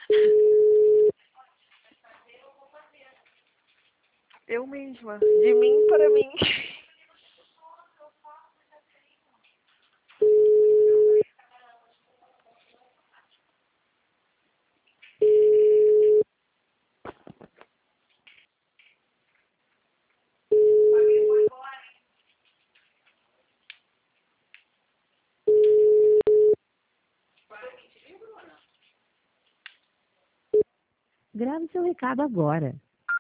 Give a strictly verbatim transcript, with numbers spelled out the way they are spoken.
Eu mesma. De mim para mim. Grave seu recado agora.